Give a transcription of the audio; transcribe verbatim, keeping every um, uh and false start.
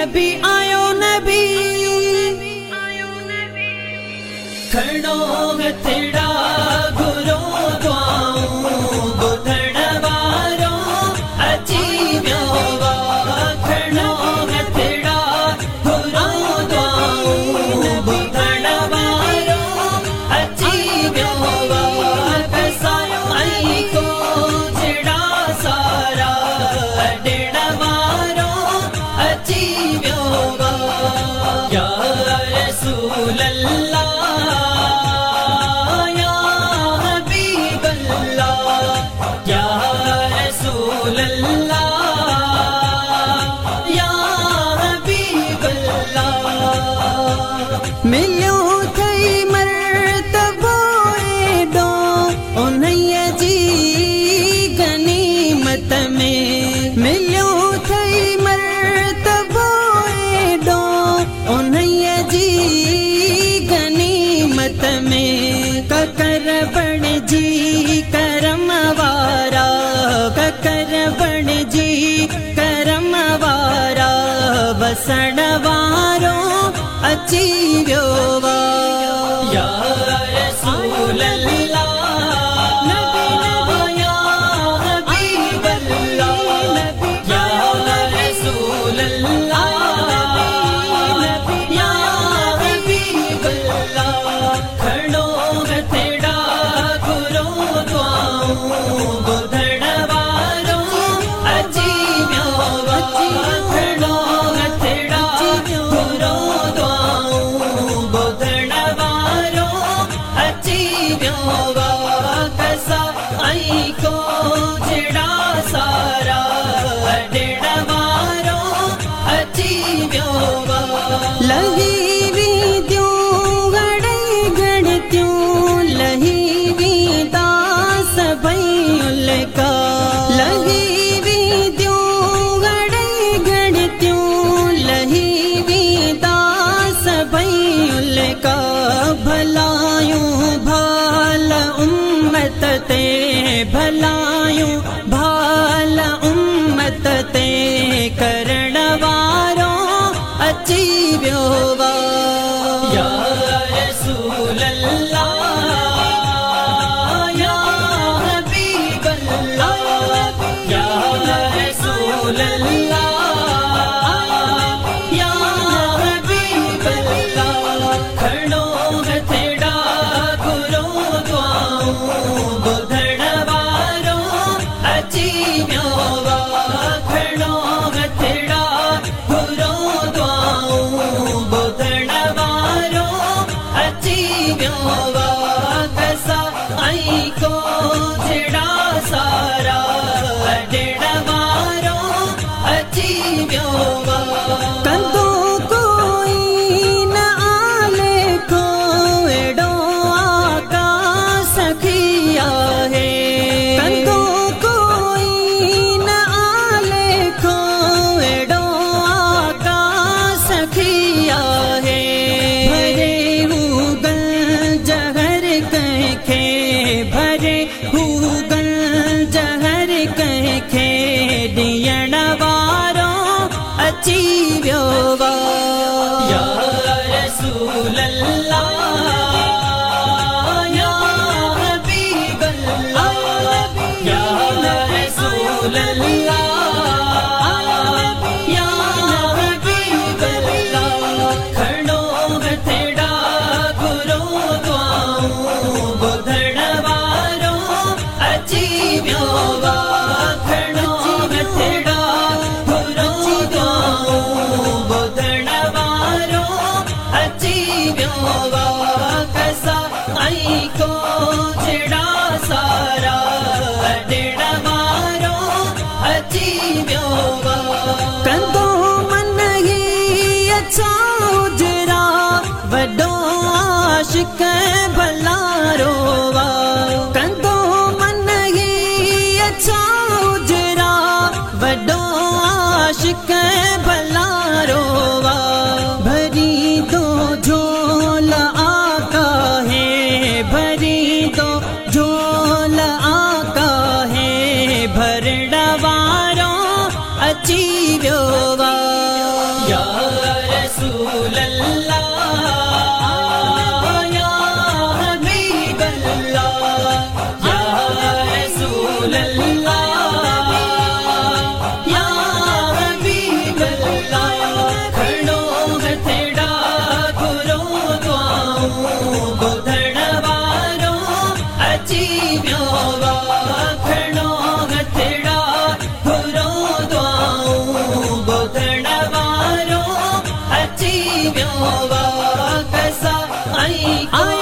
नबी आयो नबी खड़ो हथड़ा गुरो दुआऊं बुधण वारो अची वियो वा खड़ो हथड़ा गुरो दुआऊं बुधण वारो अची वियो वा कसायो आई को जड़ा सारा ॾिण वारो अची वियो वा या रसूल अल्लाह मिलो थई मर्तबो एडो उन्हईअ जी गनीमत में मिलो थई मर्तबो एडो उन्हईअ जी गनीमत में ककर बण जी करम वारा ककर बण जी करम वारा वसण वारो अची वियो वा या रसूल अल्लाह नबी नबी या हबीब अल्लाह या रसूल अल्लाह नबी या हबीब अल्लाह खड़ो हथड़ा गुरो दुआऊं बुधण वारो अची वियो वा खड़ो हथड़ा गुरो बुधण वारो अची वियो वा कसा आई को जड़ा सारा ॾिण वारो अची वियो वा लही वीदियूं घड़ई घड़तियूं लही वीदा सभई उलका लही वीदियूं घड़ई घड़तियूं लही वीदा सभई उलका भलायूं भाल उम्मत ते भलायूं भाल उम्मत ते करण वारो अची वियो वा या रसूल अल्लाह या हबीब अल्लाह या रसूल अल्लाह खड़ो हथड़ा गुरो दुआऊं बुधण वारो अची वियो वा खड़ो हथड़ा गुरो दुआऊं बुधण वारो अची वियो वा कसा आई को जड़ा सारा ॾिण वारो अची वियो वा कंदो भरे हूगल जहर कंहिंखे ॾियण वारो अची वियो वा या रसूल अल्लाह या हबीब अल्लाह या रसूल अल्लाह या हबीब अल्लाह खड़ो हथड़ा गुरो दुआऊं बुधण वारो अची वियो वा खड़ो हथड़ा गुरो दुआऊं बुधण वारो अची वियो वा कसा आई को जड़ा सारा ॾिण वारो अची वियो वा कंदो मन ही अच्छा उजरा वॾो आशिक़ भलारो वा कंदो मन ही अच्छा उजरा वॾो आशिक़ भलारो वा भरी दो झोल आका है भरी दो झोल आका है भरण वारो अची वियो वा या क्यों वा कसा आई